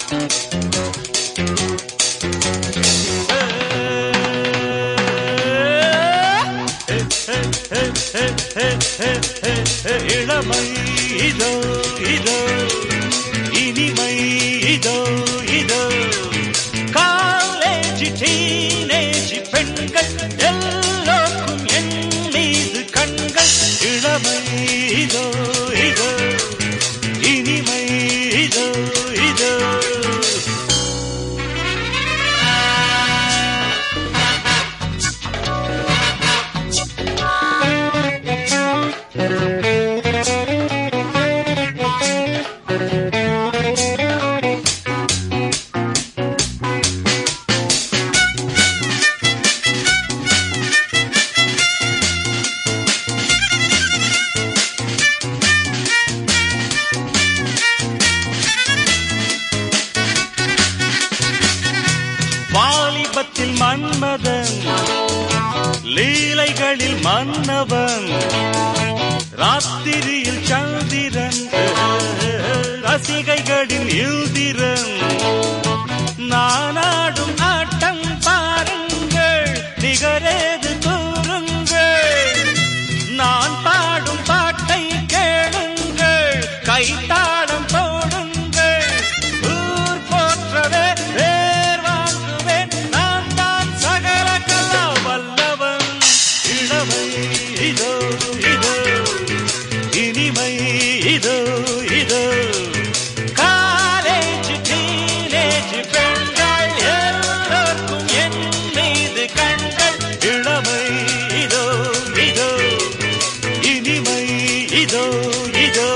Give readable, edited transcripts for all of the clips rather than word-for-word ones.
இளமை இதோ இதோ இனிமை இதோ இதோ காலேஜ் டீனேஜ் பெண்கள் எல்லோருக்கும் என் மீது கண்கள் இளமை இதோ இதோ இனிமை இதோ இதோ வாலிபத்தில் மன்மதன் லீலைகளில் மன்னவன் ராத்திரியில் சந்திரன் ரசிகைகளின் யுதிரன் நானாடும் ஆட்டம் பாருங்கள் நிகரேது கூறுங்கள் நான் பாடும் பாட்டை கேளுங்கள் கைத்தாளம் போடுங்கள் ஊர் போற்றவே வேர் வாங்குவேன் நான் தான் சகல கலா வல்லவன் இளமை இதோ இதோ இனிமை இதோ இதோ காலேஜ் டீனேஜ் பெண்கள் எல்லோருக்கும் என் மீது கண்கள் இளமை இதோ இதோ இனிமை இதோ இதோ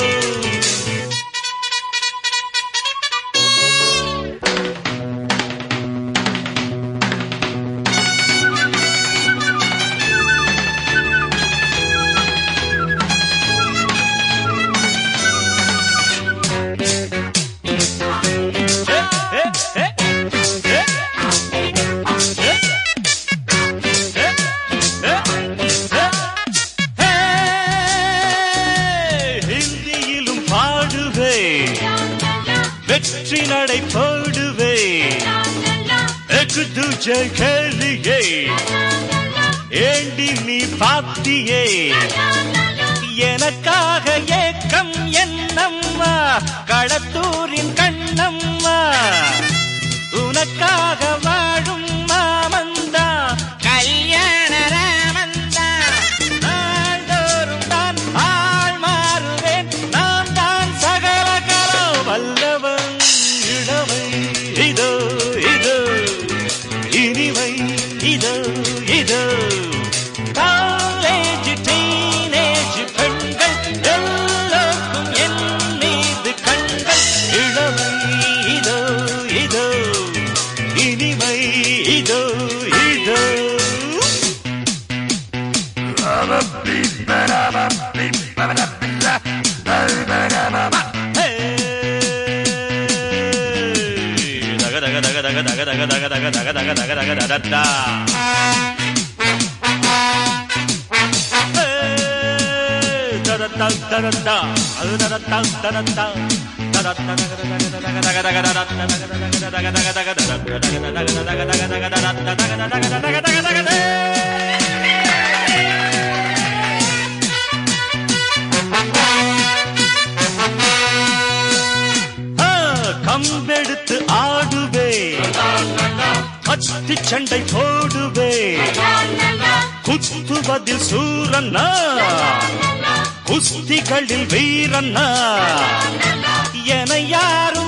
ஹிந்தியிலும் பாடுவே வெற்றி நடை போடுவே எக்கு துஜை கேளியே ஏண்டி நீ பாத்தியே எனக்காக ஏக்கம் என்னம்மா களத்தூரின் கண்ணம்மா உனக்காக வாழும் மாமந்தா கல்யாண ராமந்தா நாள்தோறும் தான் ஆள் மாறுவேன் நான் தான் சகல கலா வல்லவன் இளமை இதோ இதோ இனிமை இதோ இதோ காலேஜ் டீனேஜ் பெண்கள் எல்லோருக்கும் என் மீது கண்கள் இளமை இதோ இதோ இனிமை இதோ இதோ கம்பெடுத்து ஆடுவே கத்தி சண்டை போடுவே குத்துவதில் சூரன்னா குஸ்திகளில் வீரன்னா என யாரும்